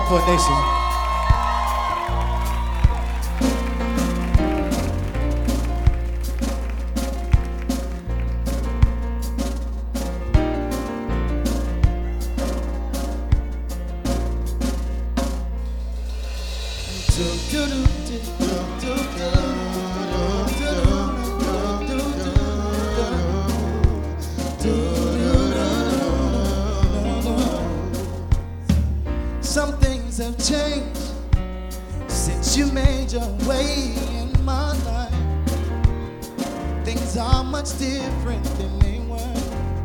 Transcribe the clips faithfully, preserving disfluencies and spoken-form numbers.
Encore Nation. Some things have changed since you made your way in my life. Things are much different than they were.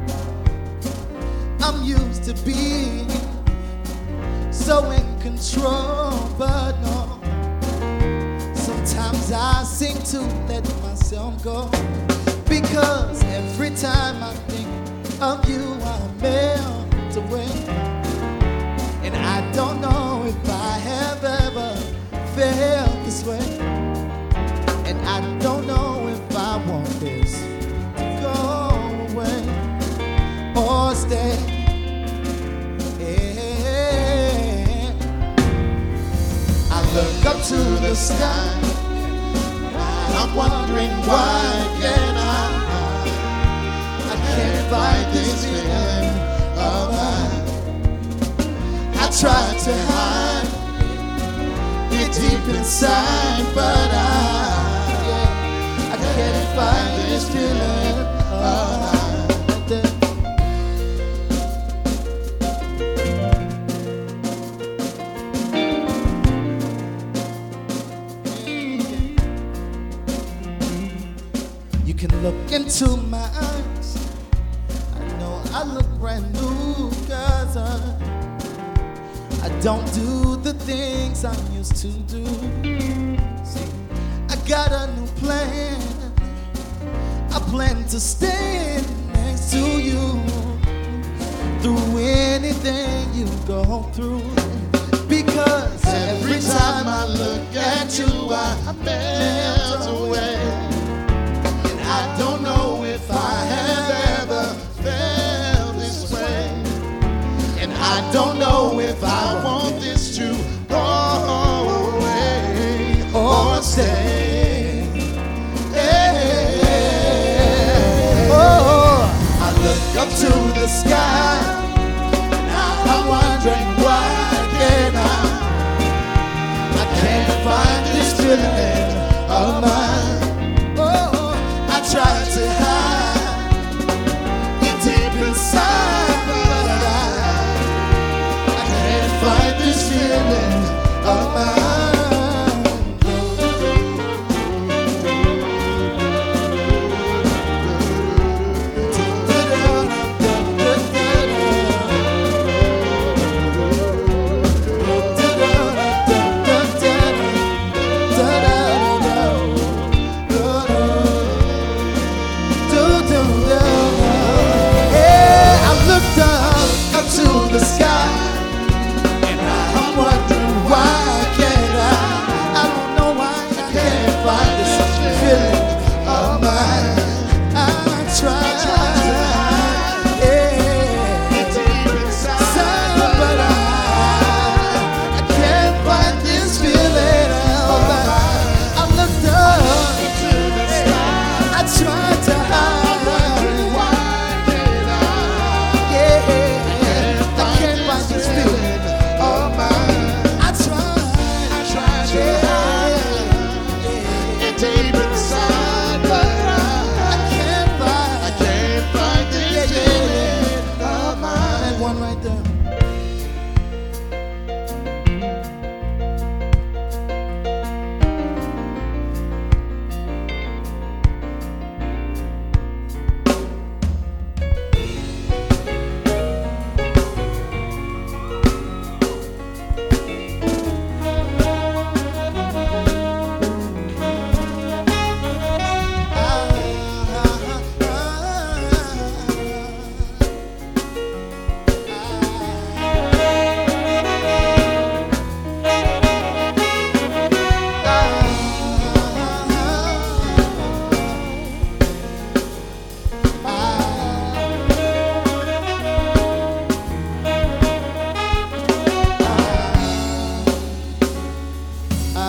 I'm used to being so in control, but no. Sometimes I seem to let myself go, because every time I think of you, I melt away. And I don't know if I have ever felt this way. And I don't know if I want this to go away or stay. Yeah. I look up to the sky, I'm wondering why can I I can't fight this feeling of mine. I tried to hide it deep inside, but I, yeah, I can't find this feeling of mine. You can look into my eyes, I know I look brand new, cause I I don't do the things I used to do. See, I got a new plan. I plan to stand next to you through anything you go through. Because every time I look at you, I melt away. And I don't know if I have ever felt this way. And I don't know if I want this to go away or stay. Yeah. Oh, I look up to the sky, I'm wondering why can I I can't find this feeling of mine. Oh, I tried to hide it deep inside, but I find this feeling of mine.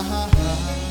ah, ah.